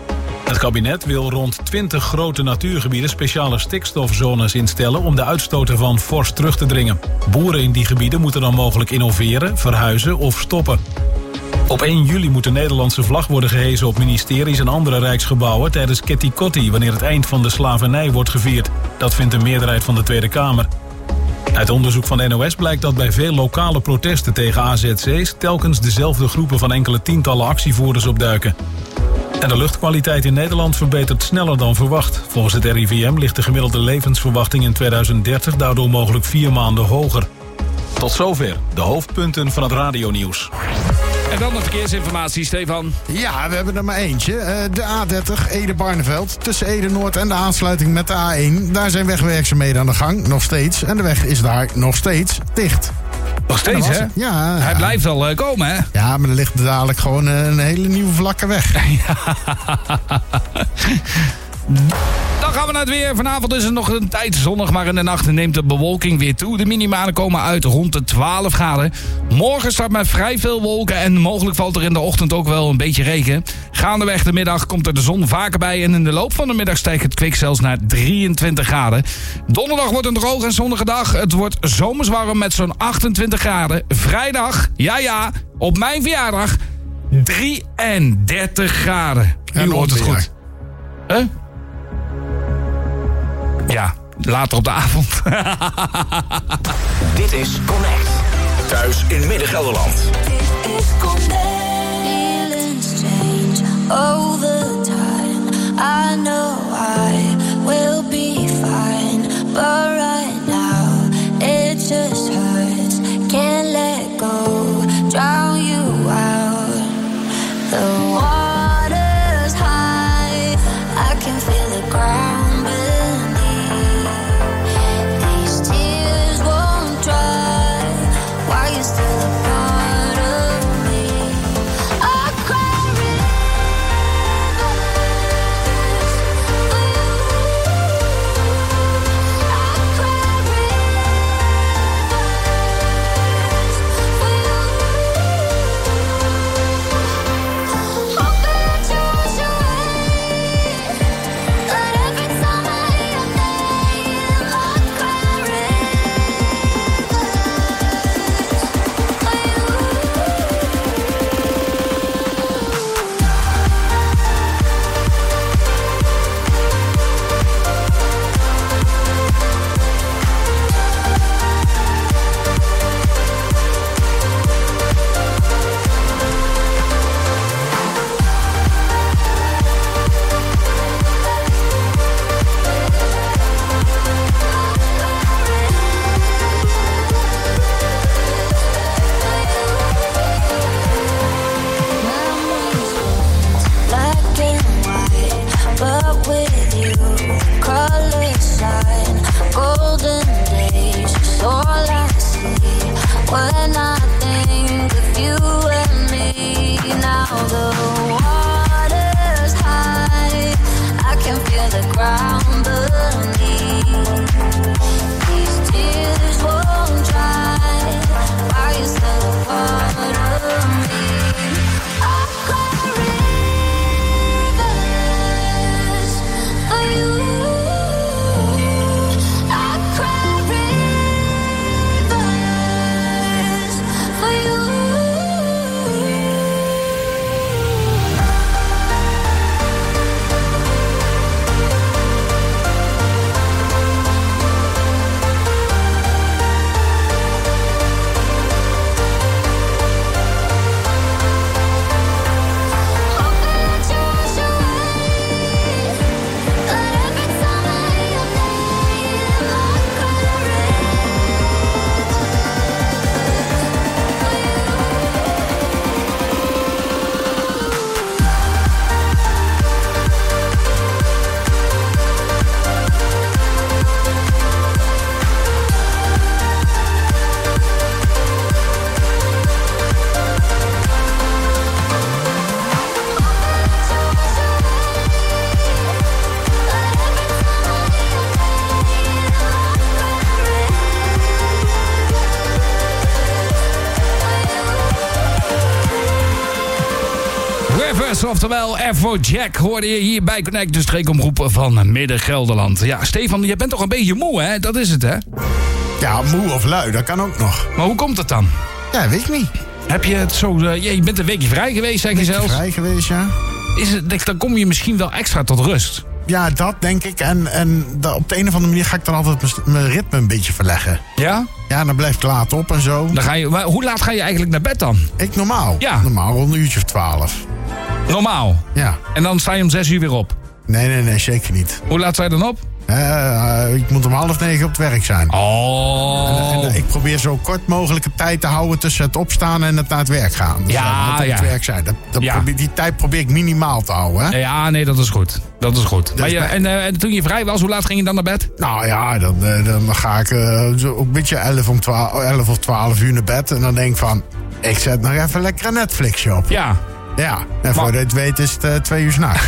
Het kabinet wil rond twintig grote natuurgebieden speciale stikstofzones instellen om de uitstoot ervan fors terug te dringen. Boeren in die gebieden moeten dan mogelijk innoveren, verhuizen of stoppen. Op één juli moet de Nederlandse vlag worden gehezen op ministeries en andere rijksgebouwen tijdens Ketty Kotti, wanneer het eind van de slavernij wordt gevierd. Dat vindt een meerderheid van de Tweede Kamer. Uit onderzoek van de N O S blijkt dat bij veel lokale protesten tegen A Z C's telkens dezelfde groepen van enkele tientallen actievoerders opduiken. En de luchtkwaliteit in Nederland verbetert sneller dan verwacht. Volgens het R I V M ligt de gemiddelde levensverwachting in tweeduizend dertig daardoor mogelijk vier maanden hoger. Tot zover de hoofdpunten van het radionieuws. En dan de verkeersinformatie, Stefan. Ja, we hebben er maar eentje. Uh, de A dertig, Ede-Barneveld. Tussen Ede-Noord en de aansluiting met de A één. Daar zijn wegwerkzaamheden aan de gang, nog steeds. En de weg is daar nog steeds dicht. Nog steeds, hè? Ja. Hij blijft al uh, komen, hè? Ja, maar er ligt dadelijk gewoon uh, een hele nieuwe vlakke weg. Ja. Dan gaan we naar het weer. Vanavond is het nog een tijd zonnig, maar in de nacht neemt de bewolking weer toe. De minimalen komen uit rond de twaalf graden. Morgen start met vrij veel wolken en mogelijk valt er in de ochtend ook wel een beetje regen. Gaandeweg de middag komt er de zon vaker bij en in de loop van de middag stijgt het kwik zelfs naar drieëntwintig graden. Donderdag wordt een droge en zonnige dag. Het wordt zomers warm met zo'n achtentwintig graden. Vrijdag, ja ja, op mijn verjaardag, drieëndertig graden. Nu wordt het goed. Huh? Ja, later op de avond. Dit is Connect. Thuis in Midden-Gelderland. Dit is Connect. Feelings change all the time. I know I will be fine. But right now, it just hurts. Can't let go. Drown you out. The water's high. I can feel the ground. Oftewel Afrojack hoorde je hier bij Connect, de streekomroep van Midden-Gelderland. Ja, Stefan, je bent toch een beetje moe, hè? Dat is het, hè? Ja, moe of lui, dat kan ook nog. Maar hoe komt het dan? Ja, weet ik niet. Heb je het zo... Uh, je bent een weekje vrij geweest, zeg je zelfs. vrij geweest, ja. Is het, dan kom je misschien wel extra tot rust. Ja, dat denk ik. En, en da, op de een of andere manier ga ik dan altijd mijn ritme een beetje verleggen. Ja? Ja, dan blijf ik laat op en zo. Dan ga je, maar hoe laat ga je eigenlijk naar bed dan? Ik normaal. Ja. Normaal, rond een uurtje of twaalf. Normaal? Ja. En dan sta je om zes uur weer op? Nee, nee, nee, zeker niet. Hoe laat sta je dan op? Uh, ik moet om half negen op het werk zijn. Oh. En, en, ik probeer zo kort mogelijke tijd te houden tussen het opstaan en het naar het werk gaan. Dus ja, op ja. het werk zijn. Dat, dat ja. probeer, die tijd probeer ik minimaal te houden. Hè? Ja, nee, dat is goed. Dat is goed. Dus maar je, bij... en, uh, en toen je vrij was, hoe laat ging je dan naar bed? Nou ja, dan, uh, dan ga ik uh, zo een beetje elf, om twaalf, elf of twaalf uur naar bed. En dan denk ik van, ik zet nog even lekker een Netflixje op. Ja. Ja, en voordat je het weet is het uh, twee uur 's nachts.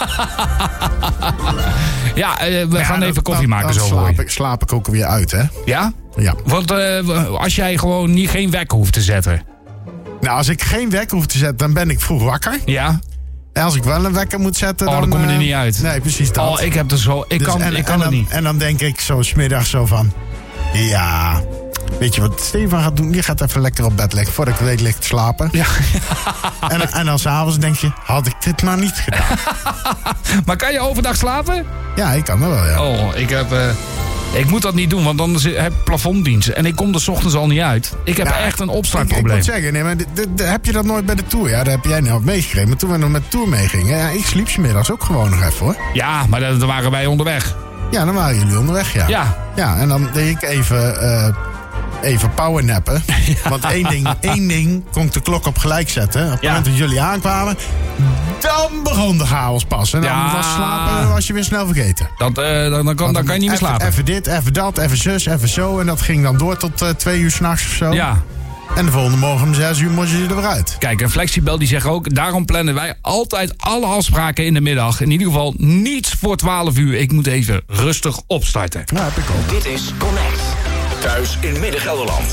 ja, uh, we ja, gaan dan, even koffie dan, maken dan zo. slaap ik, slaap ik ook weer uit, hè? Ja? Ja. Want uh, als jij gewoon niet, geen wekker hoeft te zetten. Nou, als ik geen wekker hoef te zetten, dan ben ik vroeg wakker. Ja. En als ik wel een wekker moet zetten, oh, dan... dan kom je er uh, niet uit. Nee, precies dat. Oh, ik heb er zo... Ik dus kan, en, ik kan en het dan, niet. En dan denk ik zo 's middags zo van... Ja... Weet je wat Stefan gaat doen? Die gaat even lekker op bed liggen voordat ik weet ligt te slapen. Ja. en, en dan s'avonds denk je, had ik dit maar niet gedaan. Maar kan je overdag slapen? Ja, ik kan dat wel, ja. Oh, ik heb... Uh, ik moet dat niet doen, want dan heb ik plafonddienst. En ik kom er 's ochtends al niet uit. Ik heb ja, echt een ik, opstartprobleem. ik moet zeggen, nee, maar d- d- d- heb je dat nooit bij de Tour? Ja, dat heb jij nou meegekregen. Maar toen we nog met de Tour meegingen, ja, ik sliep 's middags ook gewoon nog even, hoor. Ja, maar dan waren wij onderweg. Ja, dan waren jullie onderweg, ja. Ja. Ja, en dan deed ik even... Uh, Even powernappen. Ja. Want één ding, één ding kon ik de klok op gelijk zetten. Op het ja. moment dat jullie aankwamen, dan begon de chaos pas. En dan ja. was slapen was je weer snel vergeten. Dat, uh, dan, dan, kan, dan kan je niet meer slapen. Even dit, even dat, even zus, even zo. En dat ging dan door tot uh, twee uur 's nachts of zo. Ja. En de volgende morgen om zes uur moest je er weer uit. Kijk, en Flexibel die zegt ook... daarom plannen wij altijd alle afspraken in de middag. In ieder geval niets voor twaalf uur. Ik moet even rustig opstarten. Ja, heb ik ook. Dit is Connect. Thuis in Midden-Gelderland.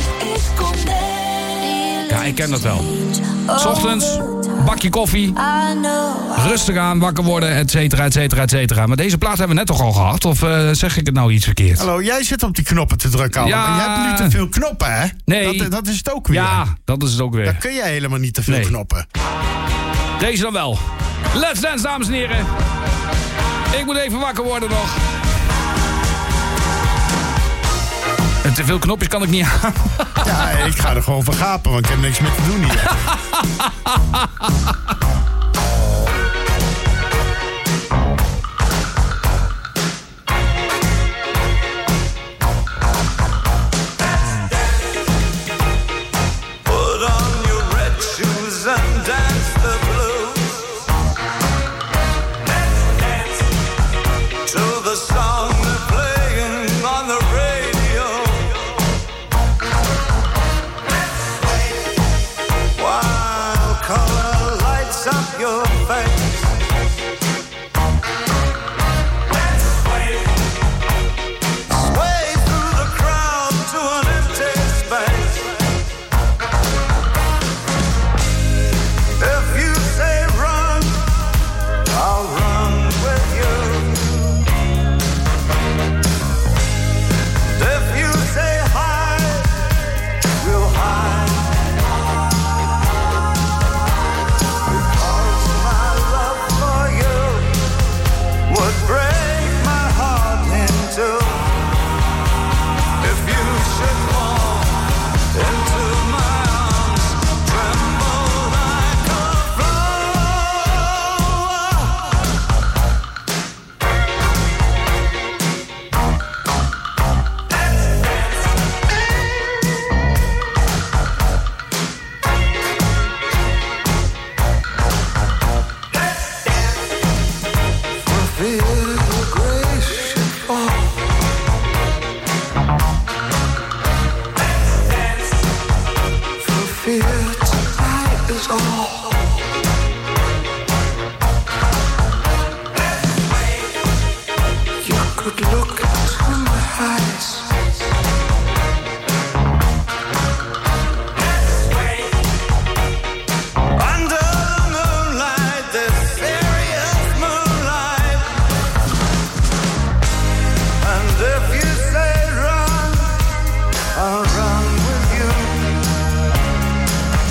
Ja, ik ken dat wel. 'S Ochtends, bakje koffie, rustig aan, wakker worden, et cetera, et cetera, et cetera. Maar deze plaat hebben we net toch al gehad? Of uh, zeg ik het nou iets verkeerd? Hallo, jij zit op die knoppen te drukken allemaal. Ja. Maar je hebt nu te veel knoppen, hè? Nee. Dat, dat is het ook weer. Ja, dat is het ook weer. Dan kun jij helemaal niet te veel nee. knoppen. Deze dan wel. Let's Dance, dames en heren. Ik moet even wakker worden nog. En te veel knopjes kan ik niet aan. Ja, ik ga er gewoon van gapen, want ik heb niks meer te doen hier. Put on your red shoes and dance the blues. Let's dance to the song they're playing on the radio. Let's wait while color lights up your face. Let's wait. Sway through the crowd to an empty space. If you say run, I'll run with you. If you say hide, we'll hide. Because my love for you would break my heart in two. If you should fall into my arms, tremble like a for fear your grace should fall. For fear tonight is all. You could look into my eyes. Under the moonlight, this serious moonlight. And if you say run, I'll run with you.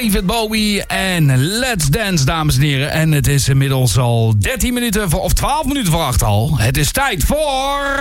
David Bowie en Let's Dance, dames en heren. En het is inmiddels al dertien minuten voor, of twaalf minuten voor acht al. Het is tijd voor...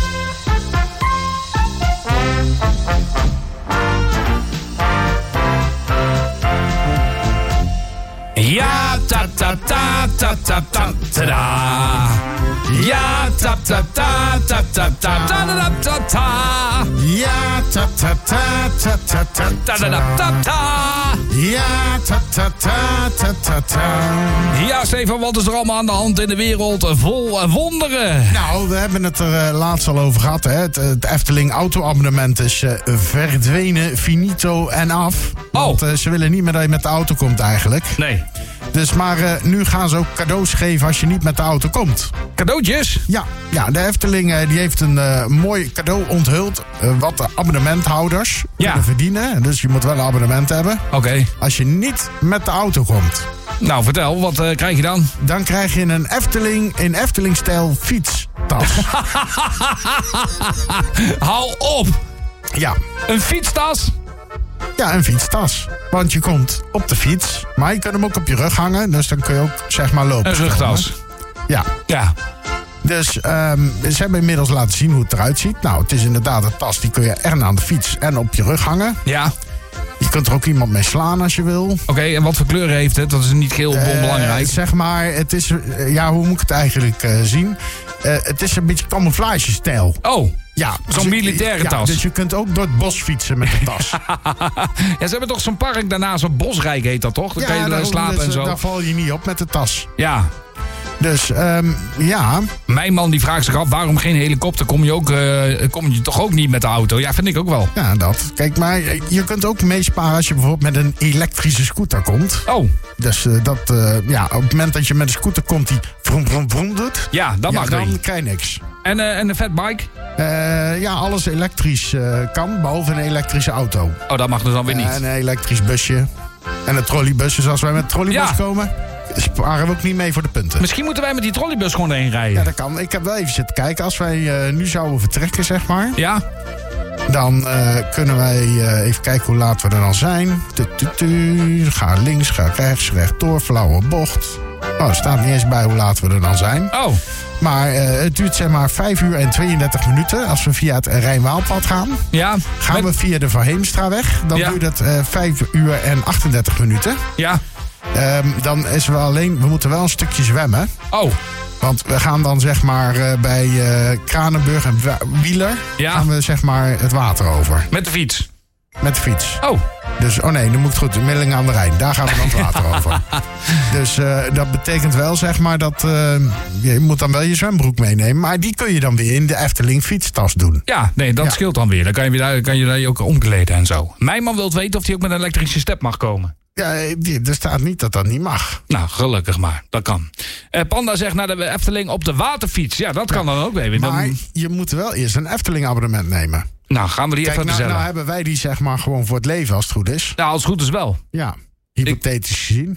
Ja, ta ta ta ta ta ta ta da. Ja, ta ta ta ta ta ta ta ta ta ta. Ja, ta ta ta ta ta ta ta ta ta ta. Ja, ta ta ta ta ta ta. Ja, Stefan, wat is er allemaal aan de hand in de wereld vol wonderen? Nou, we hebben het er uh, laatst al over gehad. Hè. Het, het Efteling auto-abonnement is uh, verdwenen, finito en af. Oh. Want uh, ze willen niet meer dat je met de auto komt eigenlijk. Nee. Dus maar uh, nu gaan ze ook cadeaus geven als je niet met de auto komt. Cadeautjes? Ja, ja de Efteling uh, die heeft een uh, mooi cadeau onthuld. Uh, wat de abonnementhouders ja. kunnen verdienen. Dus je moet wel een abonnement hebben. Oké. Okay. Als je niet met de auto komt. Nou, vertel, wat uh, krijg je dan? Dan krijg je een Efteling, in Efteling-stijl fietstas. Hou op! Ja. Een fietstas? Ja, een fietstas. Want je komt op de fiets, maar je kunt hem ook op je rug hangen. Dus dan kun je ook, zeg maar, lopen. Een rugtas. Ja. Ja. Dus um, ze hebben inmiddels laten zien hoe het eruit ziet. Nou, het is inderdaad een tas, die kun je en aan de fiets en op je rug hangen. Ja. Je kunt er ook iemand mee slaan als je wil. Oké, okay, en wat voor kleur heeft het? Dat is niet heel uh, onbelangrijk. Zeg maar, het is... Uh, ja, hoe moet ik het eigenlijk uh, zien? Uh, het is een beetje camouflage-stijl. Oh, ja, zo'n dus militaire ja, tas. Dus je kunt ook door het bos fietsen met de tas. Ja, ze hebben toch zo'n park daarnaast, zo'n Bosrijk heet dat toch? Dan ja, kan je daar slapen dus, en zo. Daar val je niet op met de tas. Ja. Dus, um, ja... Mijn man die vraagt zich af, waarom geen helikopter? Kom je, ook, uh, kom je toch ook niet met de auto? Ja, vind ik ook wel. Ja, dat. Kijk, maar je kunt ook meesparen als je bijvoorbeeld met een elektrische scooter komt. Oh. Dus uh, dat, uh, ja, op het moment dat je met een scooter komt die vroom, vroom, vroom doet... Ja, dat mag ja, dan niet. krijg je niks. En, uh, en een fatbike? Uh, ja, alles elektrisch uh, kan, behalve een elektrische auto. Oh, dat mag dus dan weer niet. Uh, en een elektrisch busje. En een trolleybus. Dus als wij met een trolleybus ja. komen... sparen we ook niet mee voor de punten. Misschien moeten wij met die trolleybus gewoon heen rijden. Ja, dat kan. Ik heb wel even zitten kijken. Als wij uh, nu zouden vertrekken, zeg maar. Ja. Dan uh, kunnen wij uh, even kijken hoe laat we er dan zijn. Tu-tu-tu. Ga links, ga rechts, rechtdoor, flauwe bocht. Oh, er staat niet eens bij hoe laat we er dan zijn. Oh. Maar uh, het duurt zeg maar vijf uur en tweeëndertig minuten. Als we via het Rijn-Waalpad gaan. Ja. Gaan met... we via de Van Heemstraweg. Dan ja. duurt het uh, vijf uur en achtendertig minuten. Ja. Um, dan is we alleen... We moeten wel een stukje zwemmen. Oh. Want we gaan dan zeg maar uh, bij uh, Kranenburg en Wieler... Ja. gaan we zeg maar het water over. Met de fiets? Met de fiets. Oh. Dus, oh nee, dan moet het goed. Middelingen aan de Rijn. Daar gaan we dan het water over. Dus uh, dat betekent wel zeg maar dat... Uh, je moet dan wel je zwembroek meenemen. Maar die kun je dan weer in de Efteling fietstas doen. Ja, nee, dat ja. scheelt dan weer. Dan kan je, weer, kan je daar ook omkleden en zo. Mijn man wil weten of hij ook met een elektrische step mag komen. Ja, er staat niet dat dat niet mag. Nou, gelukkig maar. Dat kan. Uh, Panda zegt naar de Efteling op de waterfiets. Ja, dat kan ja. dan ook weer. Dan... Maar je moet wel eerst een Efteling abonnement nemen. Nou, gaan we die Kijk, even nou, bestellen. Nou hebben wij die zeg maar gewoon voor het leven als het goed is. Nou, als het goed is wel. Ja, hypothetisch Ik... gezien.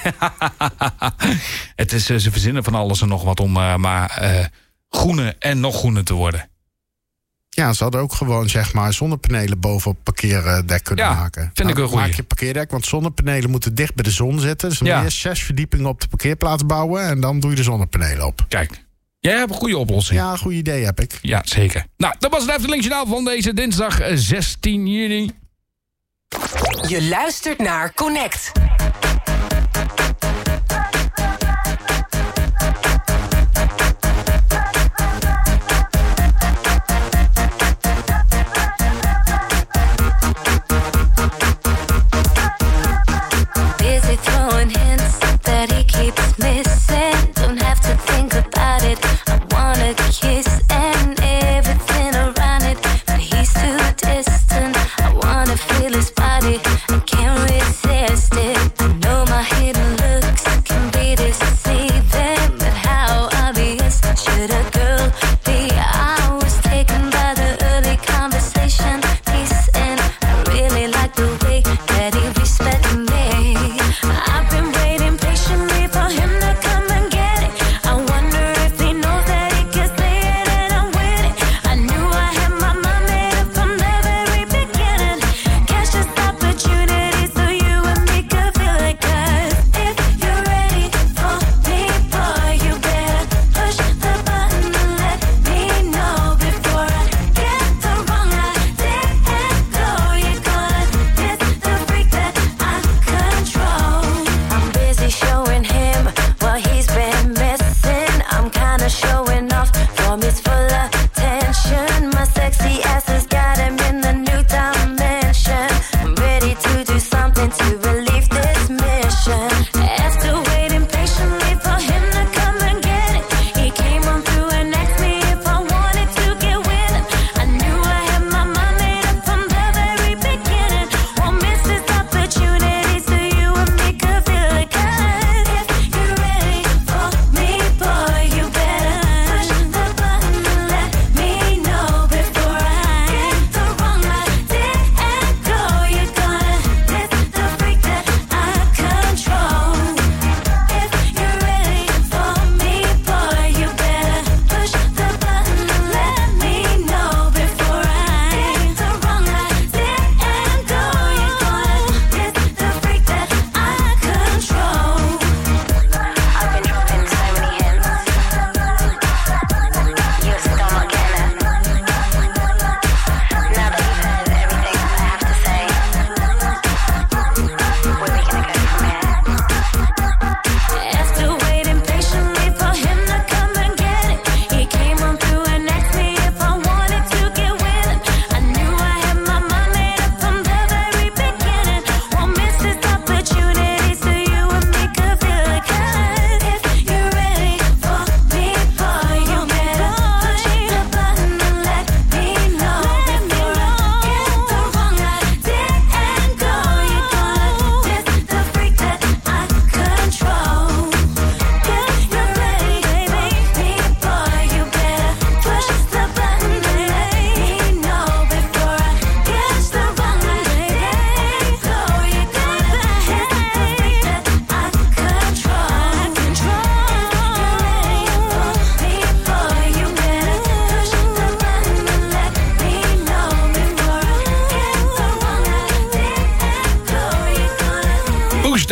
Het is, ze verzinnen van alles en nog wat om uh, maar uh, groener en nog groener te worden. Ja, ze hadden ook gewoon zeg maar zonnepanelen bovenop parkeerdek kunnen ja, maken. Vind nou, ik een goeie. Maak je parkeerdek, want zonnepanelen moeten dicht bij de zon zitten. Dus dan ja. moet je eerst zes verdiepingen op de parkeerplaats bouwen en dan doe je de zonnepanelen op. Kijk, jij hebt een goede oplossing. Ja, een goed idee heb ik. Ja, zeker. Nou, dat was het Efteling Journaal van deze dinsdag zestien juni. Je luistert naar Connect. Busy throwing hints that he keeps missing. Don't have to think about it. I wanna kiss and everything around it, but he's too distant. I wanna feel his body. I can't resist it.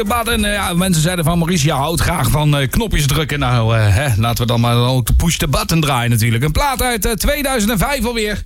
pushdebat. En uh, ja, mensen zeiden van Maurice, ja, houdt graag van uh, knopjes drukken. Nou, uh, hè, laten we dan maar ook de pushdebatten draaien natuurlijk. Een plaat uit uh, tweeduizend vijf alweer.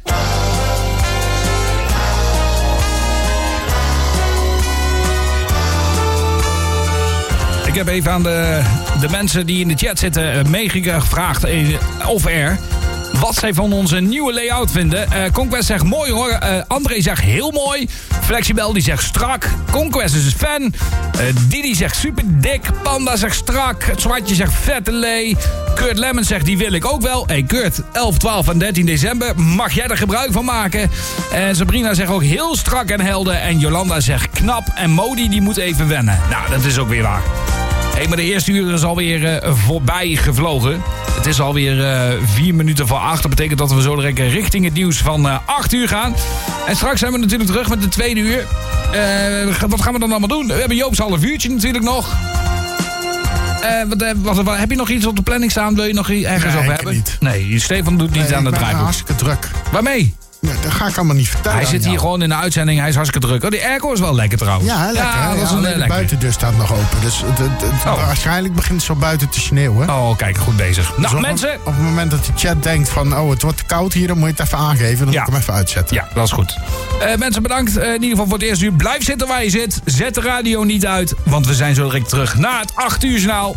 Ik heb even aan de, de mensen die in de chat zitten meegevraagd, of er, wat zij van onze nieuwe layout vinden. Uh, Conquest zegt mooi hoor. Uh, André zegt heel mooi. Flexibel die zegt strak. Conquest is een fan. Uh, Didi zegt super dik. Panda zegt strak. Het Zwartje zegt vette lee. Kurt Lemmens zegt die wil ik ook wel. Hey Kurt, elf, twaalf en dertien december. Mag jij er gebruik van maken? En Sabrina zegt ook heel strak en helder. En Jolanda zegt knap. En Modi die moet even wennen. Nou, dat is ook weer waar. Hey, maar de eerste uur is alweer uh, voorbij gevlogen. Het is alweer uh, vier minuten voor acht. Dat betekent dat we zo direct richting het nieuws van uh, acht uur gaan. En straks zijn we natuurlijk terug met de tweede uur. Uh, wat gaan we dan allemaal doen? We hebben Joop's half uurtje natuurlijk nog. Uh, wat, wat, wat, heb je nog iets op de planning staan? Wil je nog ergens nee, over hebben? Niet. Nee, Stefan doet niet nee, aan het draaiboek. Ik ben hartstikke druk. Waarmee? Nee, dat ga ik allemaal niet vertellen. Hij zit hier jou. gewoon in de uitzending. Hij is hartstikke druk. Oh, die airco is wel lekker trouwens. Ja, lekker. Ja, dat is ja, een, de lekker. buitendeur staat nog open. Dus het, het, het, oh. waarschijnlijk begint het zo buiten te sneeuwen. Oh, kijk, goed bezig. Dus Nou, op, mensen... Op het moment dat de chat denkt van, oh, het wordt te koud hier, dan moet je het even aangeven. Dan ja. moet ik hem even uitzetten. Ja, dat is goed. Uh, mensen, bedankt uh, in ieder geval voor het eerste uur. Blijf zitten waar je zit. Zet de radio niet uit, want we zijn zo direct terug na het acht uur journaal.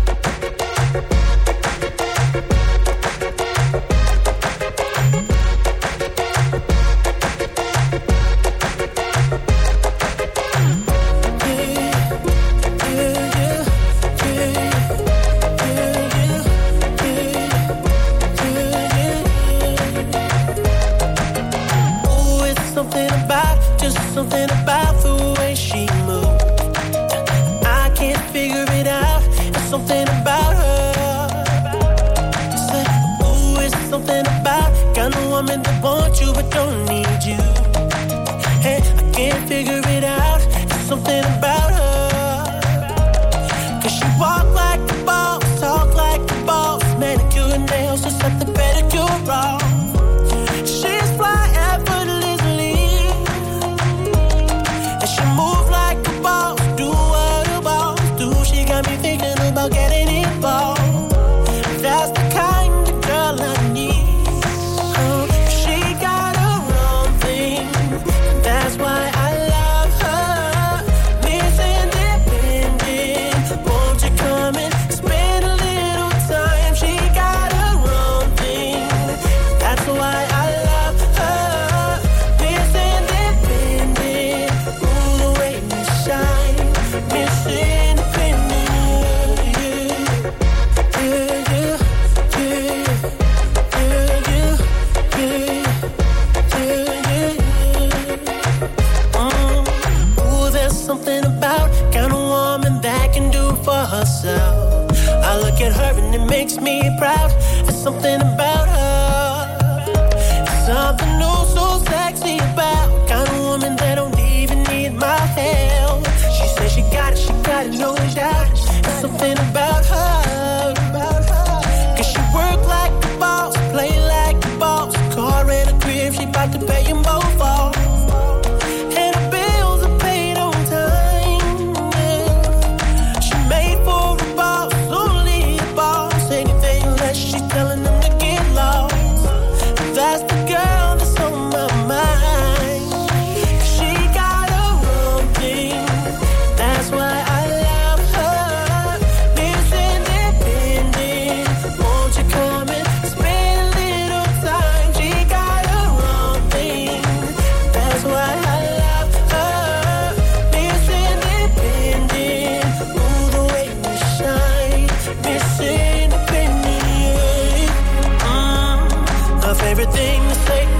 Something about the way she moves, I can't figure it out. It's something about her. Say, ooh, it's something about kind of woman that wants you but don't need you. Hey, I can't figure it out. It's something about her. 'Cause she walk like a boss, talk like a boss, manicure and nails, just set the pedicure wrong. She's fly effortlessly. She move like a boss, do what a boss do. She got me thinking about getting involved. That's the kind of girl I need. Oh, she got her own thing. That's why I love her. Miss Independent, won't you come and spend a little time? She got her own thing. That's why I love her. Miss Independent. Shine, Miss Independent, yeah, yeah, yeah, yeah, yeah, yeah, yeah, yeah. Um, ooh, there's something about kind of woman that can do for herself. I look at her and it makes me proud. There's something about her. There's something new so sexy about kind of woman that don't even need my help. She says she got it, she got it, no doubt. There's something about her, about her. 'Cause she work like a boss, play like a boss. Car and a crib, she bout to pay them both off. And her bills are paid on time, yeah. She made for a boss, only a boss. Anything less, she's telling them to get lost. That's the girl that's on my mind. She got her own thing. That's why I love her. Miss Independent, won't you come and spend a little time? She got her own thing. That's why I love her. Miss Independent, ooh, the way you shine. Miss Independent, mm, her favorite thing to say